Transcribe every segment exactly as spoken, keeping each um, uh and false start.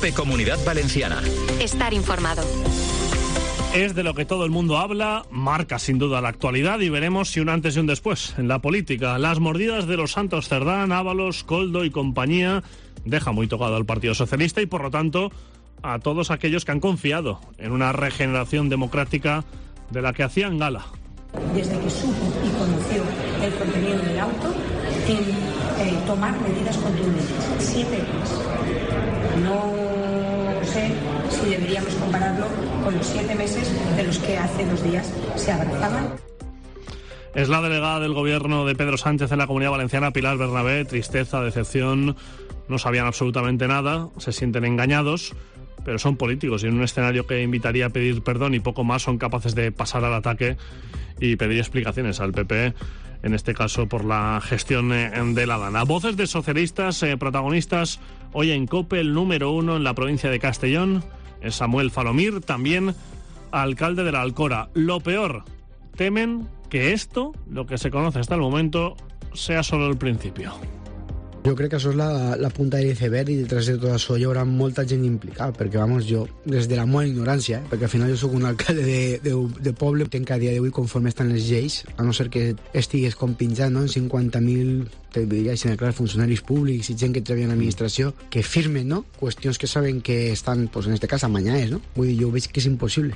COPE Comunidad Valenciana. Estar informado. Es de lo que todo el mundo habla, marca sin duda la actualidad y veremos si un antes y un después en la política. Las mordidas de los Santos Cerdán, Ábalos, Koldo y compañía deja muy tocado al Partido Socialista y por lo tanto a todos aquellos que han confiado en una regeneración democrática de la que hacían gala. Desde que supo y conoció el contenido del auto, en eh, tomar medidas contundentes. Siete meses. No sé si deberíamos compararlo con los siete meses de los que hace dos días se abrazaban. Es la delegada del gobierno de Pedro Sánchez en la Comunidad Valenciana, Pilar Bernabé. Tristeza, decepción, no sabían absolutamente nada, se sienten engañados, pero son políticos y en un escenario que invitaría a pedir perdón y poco más son capaces de pasar al ataque y pedir explicaciones al P P, en este caso por la gestión de la Dana. Voces de socialistas eh, protagonistas hoy en COPE. El número uno en la provincia de Castellón es Samuel Falomir, también alcalde de la Alcora. Lo peor, temen que esto, lo que se conoce hasta el momento, sea solo el principio. Jo crec que això és la, la punta de l'iceberg i detrás de tot això hi haurà molta gent implicada, perquè vamos, jo, des de la meva ignorància, eh, perquè al final jo sóc un alcalde de, de, de poble, tenc que a dia d'avui conforme estan les lleis, a no ser que estigues compinjant, no, en cinquanta mil, te diria, si clar, funcionaris públics i gent que treballa en l'administració, que firmen, no?, qüestions que saben que estan, pues, en este cas, amañades, no? Vull dir, jo veig que és impossible.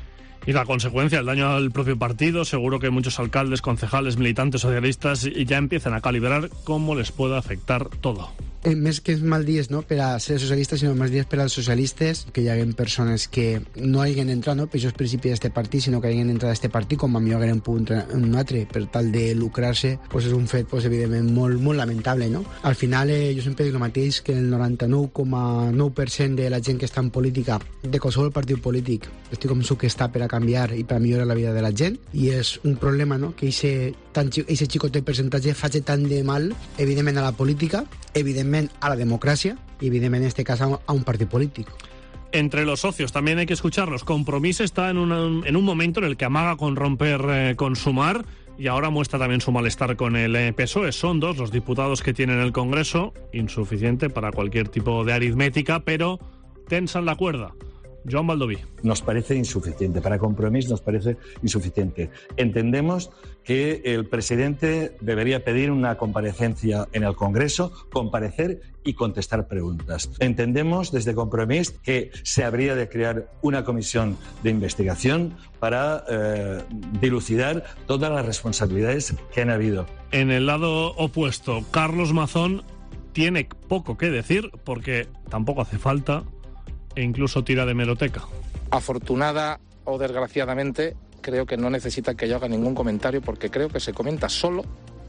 Y la consecuencia, el daño al propio partido. Seguro que muchos alcaldes, concejales, militantes socialistas ya empiezan a calibrar cómo les puede afectar todo. Eh, més que mal dies, no?, per a ser socialistes, sinó més dies per als socialistes, que hi haguen persones que no hagin entrat, no?, per això és principi d'este partit, sinó que hagin entrat a este partit, com a millor hagueren pogut entrar en un altre, per tal de lucrar-se, pues és un fet, pues, evidentment, molt, molt lamentable, no? Al final, eh, jo sempre dic el mateix, que el noranta-nou coma nou per cent de la gent que està en política, de qualsevol partit polític, estic convençut que està per a canviar i per a millorar la vida de la gent, i és un problema, no?, que aquest xicotet percentatge faci tant de mal, evidentment, a la política, evidentment a la democracia y evidentemente en este caso a un partido político. Entre los socios también hay que escucharlos. Compromís está en, una, en un momento en el que amaga con romper eh, con Sumar y ahora muestra también su malestar con el eh, P S O E. Son dos los diputados que tienen el Congreso, insuficiente para cualquier tipo de aritmética, pero tensan la cuerda. Joan Baldoví. Nos parece insuficiente. Para Compromís nos parece insuficiente. Entendemos que el presidente debería pedir una comparecencia en el Congreso, comparecer y contestar preguntas. Entendemos desde Compromís que se habría de crear una comisión de investigación para eh, dilucidar todas las responsabilidades que han habido. En el lado opuesto, Carlos Mazón tiene poco que decir porque tampoco hace falta e incluso tira de hemeroteca. Afortunada o desgraciadamente, creo que no necesita que yo haga ningún comentario porque creo que se comenta solo,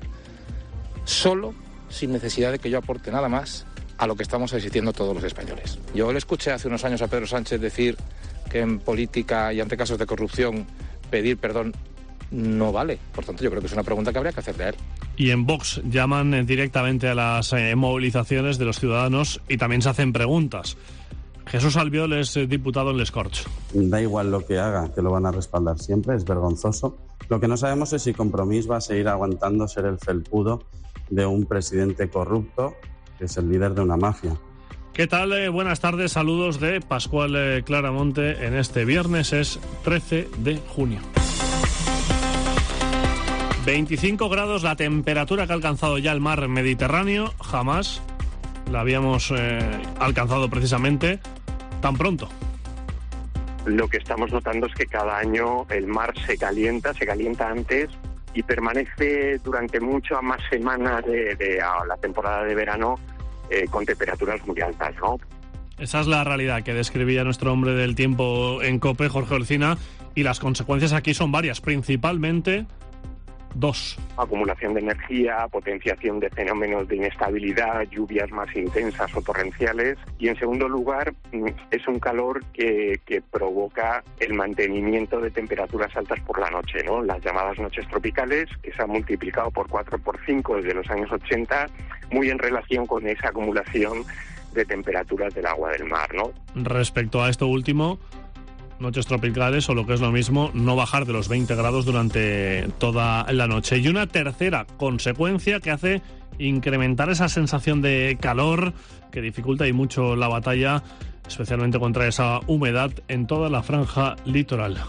solo, sin necesidad de que yo aporte nada más a lo que estamos asistiendo todos los españoles. Yo le escuché hace unos años a Pedro Sánchez decir que en política y ante casos de corrupción pedir perdón no vale. Por tanto, yo creo que es una pregunta que habría que hacerle a él. Y en Vox llaman directamente a las eh, movilizaciones de los ciudadanos y también se hacen preguntas. Jesús Albiol es diputado en Les Corts. Da igual lo que haga, que lo van a respaldar siempre, es vergonzoso. Lo que no sabemos es si Compromís va a seguir aguantando ser el felpudo de un presidente corrupto, que es el líder de una mafia. ¿Qué tal? Eh, buenas tardes, saludos de Pascual eh, Claramonte en este viernes, es trece de junio. veinticinco grados la temperatura que ha alcanzado ya el mar Mediterráneo, jamás la habíamos eh, alcanzado precisamente tan pronto. Lo que estamos notando es que cada año el mar se calienta, se calienta antes y permanece durante muchas más semanas de, de a la temporada de verano eh, con temperaturas muy altas, ¿no? Esa es la realidad que describía nuestro hombre del tiempo en COPE, Jorge Olcina, y las consecuencias aquí son varias, principalmente dos. Acumulación de energía, potenciación de fenómenos de inestabilidad, lluvias más intensas o torrenciales. Y en segundo lugar, es un calor que, que provoca el mantenimiento de temperaturas altas por la noche, ¿no? Las llamadas noches tropicales, que se han multiplicado por cuatro, por cinco desde los años ochenta, muy en relación con esa acumulación de temperaturas del agua del mar, ¿no? Respecto a esto último, noches tropicales o lo que es lo mismo, no bajar de los veinte grados durante toda la noche. Y una tercera consecuencia que hace incrementar esa sensación de calor que dificulta y mucho la batalla, especialmente contra esa humedad en toda la franja litoral.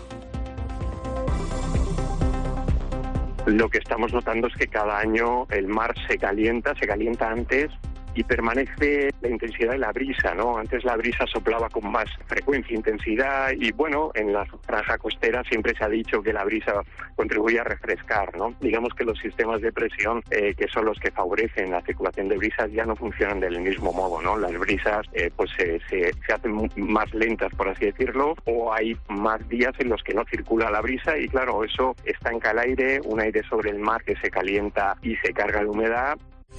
Lo que estamos notando es que cada año el mar se calienta, se calienta antes y permanece la intensidad de la brisa, ¿no? Antes la brisa soplaba con más frecuencia e intensidad y, bueno, en la franja costera siempre se ha dicho que la brisa contribuye a refrescar, ¿no? Digamos que los sistemas de presión, eh, que son los que favorecen la circulación de brisas, ya no funcionan del mismo modo, ¿no? Las brisas, eh, pues se, se, se hacen más lentas, por así decirlo, o hay más días en los que no circula la brisa y, claro, eso estanca el aire, un aire sobre el mar que se calienta y se carga de humedad.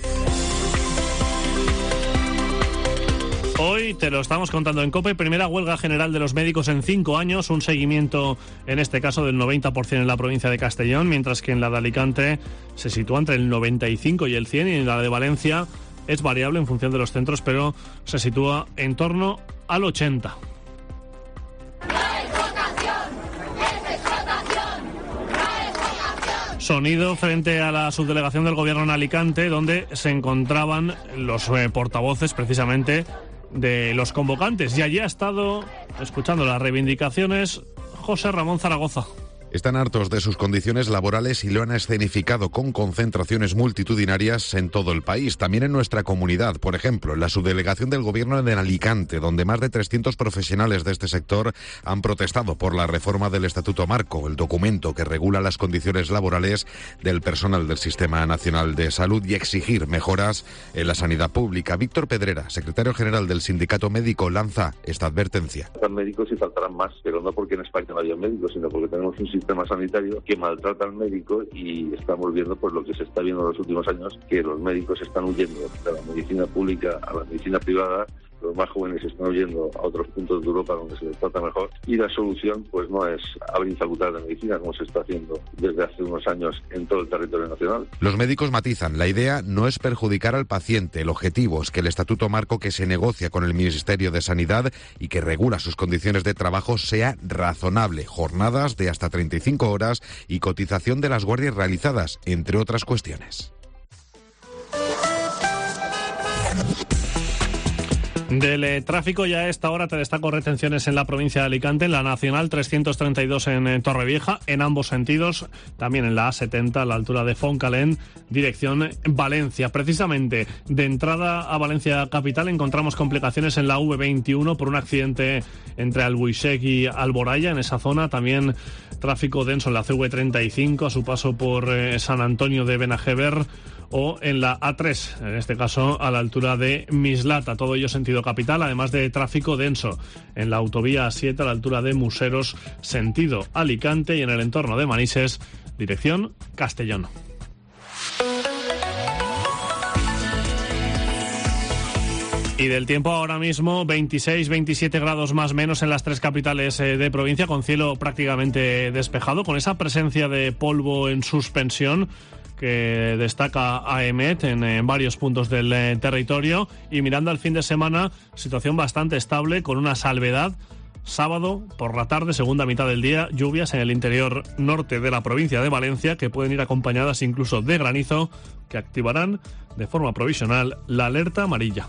Hoy te lo estamos contando en COPE, primera huelga general de los médicos en cinco años, un seguimiento en este caso del noventa por ciento en la provincia de Castellón, mientras que en la de Alicante se sitúa entre el noventa y cinco y el cien, y en la de Valencia es variable en función de los centros, pero se sitúa en torno al ochenta. Sonido frente a la subdelegación del Gobierno en Alicante, donde se encontraban los eh, portavoces precisamente de los convocantes. Y allí ha estado, escuchando las reivindicaciones, José Ramón Zaragoza. Están hartos de sus condiciones laborales y lo han escenificado con concentraciones multitudinarias en todo el país, también en nuestra comunidad. Por ejemplo, en la subdelegación del Gobierno en Alicante, donde más de trescientos profesionales de este sector han protestado por la reforma del Estatuto Marco, el documento que regula las condiciones laborales del personal del Sistema Nacional de Salud, y exigir mejoras en la sanidad pública. Víctor Pedrera, secretario general del Sindicato Médico, lanza esta advertencia. Faltan médicos y faltarán más, pero no porque en España no haya médicos, sino porque tenemos un sistema sanitario que maltrata al médico y estamos viendo pues lo que se está viendo en los últimos años, que los médicos están huyendo de la medicina pública a la medicina privada, los más jóvenes están huyendo a otros puntos de Europa donde se les trata mejor, y la solución pues no es abrir facultades de medicina como se está haciendo desde hace unos años en todo el territorio nacional. Los médicos matizan, la idea no es perjudicar al paciente, el objetivo es que el Estatuto Marco que se negocia con el Ministerio de Sanidad y que regula sus condiciones de trabajo sea razonable, jornadas de hasta treinta y cinco horas y cotización de las guardias realizadas, entre otras cuestiones. Del eh, tráfico ya a esta hora te destaco retenciones en la provincia de Alicante, en la Nacional trescientos treinta y dos en eh, Torrevieja, en ambos sentidos, también en la A setenta a la altura de Foncalén, dirección Valencia. Precisamente de entrada a Valencia capital encontramos complicaciones en la V veintiuno por un accidente entre Albuixec y Alboraya, en esa zona, también tráfico denso en la C V treinta y cinco a su paso por eh, San Antonio de Benajever, o en la A tres, en este caso a la altura de Mislata, todo ello sentido capital, además de tráfico denso en la autovía A siete a la altura de Museros, sentido Alicante, y en el entorno de Manises, dirección Castellón. Y del tiempo ahora mismo, veintiséis, veintisiete grados más menos en las tres capitales eh, de provincia, con cielo prácticamente despejado, con esa presencia de polvo en suspensión que destaca A E M E T en, en varios puntos del eh, territorio. Y mirando al fin de semana, situación bastante estable, con una salvedad. Sábado por la tarde, segunda mitad del día, lluvias en el interior norte de la provincia de Valencia, que pueden ir acompañadas incluso de granizo, que activarán de forma provisional la alerta amarilla.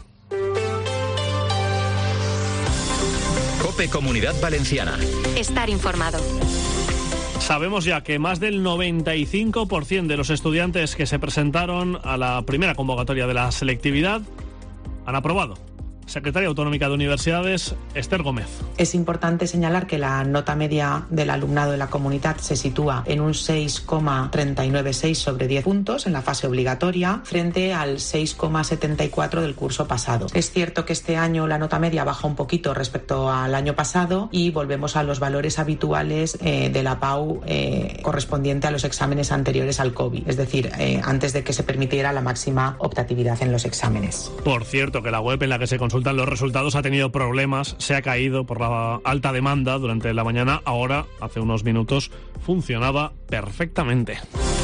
COPE Comunidad Valenciana. Estar informado. Sabemos ya que más del noventa y cinco por ciento de los estudiantes que se presentaron a la primera convocatoria de la selectividad han aprobado. Secretaria Autonómica de Universidades, Esther Gómez. Es importante señalar que la nota media del alumnado de la comunidad se sitúa en un seis coma treinta y nueve seis sobre diez puntos en la fase obligatoria, frente al seis coma setenta y cuatro del curso pasado. Es cierto que este año la nota media baja un poquito respecto al año pasado y volvemos a los valores habituales eh, de la P A U eh, correspondiente a los exámenes anteriores al COVID, es decir, eh, antes de que se permitiera la máxima optatividad en los exámenes. Por cierto, que la web en la que se consultan los resultados ha tenido problemas, se ha caído por la alta demanda durante la mañana. Ahora, hace unos minutos, funcionaba perfectamente.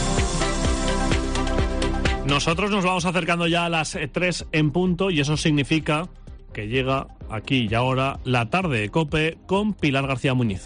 Nosotros nos vamos acercando ya a las tres en punto, y eso significa que llega aquí y ahora la tarde de COPE con Pilar García Muñiz.